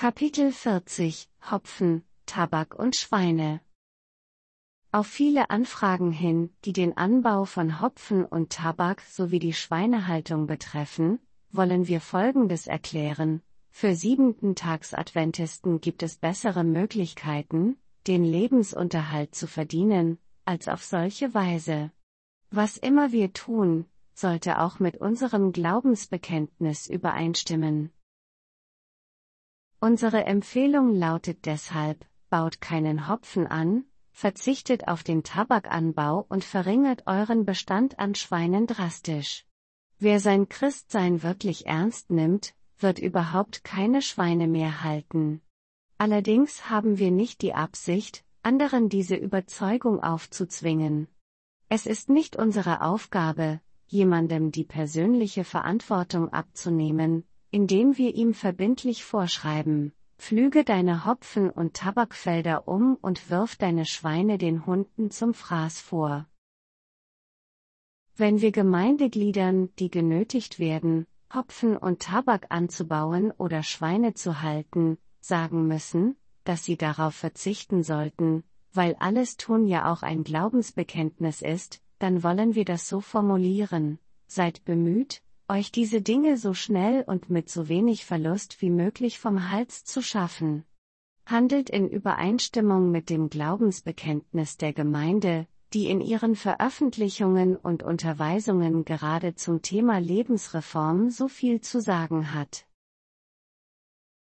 Kapitel 40 – Hopfen, Tabak und Schweine. Auf viele Anfragen hin, die den Anbau von Hopfen und Tabak sowie die Schweinehaltung betreffen, wollen wir Folgendes erklären: Für Siebenten-Tags-Adventisten gibt es bessere Möglichkeiten, den Lebensunterhalt zu verdienen, als auf solche Weise. Was immer wir tun, sollte auch mit unserem Glaubensbekenntnis übereinstimmen. Unsere Empfehlung lautet deshalb: Baut keinen Hopfen an, verzichtet auf den Tabakanbau und verringert euren Bestand an Schweinen drastisch. Wer sein Christsein wirklich ernst nimmt, wird überhaupt keine Schweine mehr halten. Allerdings haben wir nicht die Absicht, anderen diese Überzeugung aufzuzwingen. Es ist nicht unsere Aufgabe, jemandem die persönliche Verantwortung abzunehmen, indem wir ihm verbindlich vorschreiben: Pflüge deine Hopfen- und Tabakfelder um und wirf deine Schweine den Hunden zum Fraß vor. Wenn wir Gemeindegliedern, die genötigt werden, Hopfen und Tabak anzubauen oder Schweine zu halten, sagen müssen, dass sie darauf verzichten sollten, weil alles Tun ja auch ein Glaubensbekenntnis ist, dann wollen wir das so formulieren: Seid bemüht, euch diese Dinge so schnell und mit so wenig Verlust wie möglich vom Hals zu schaffen. Handelt in Übereinstimmung mit dem Glaubensbekenntnis der Gemeinde, die in ihren Veröffentlichungen und Unterweisungen gerade zum Thema Lebensreform so viel zu sagen hat.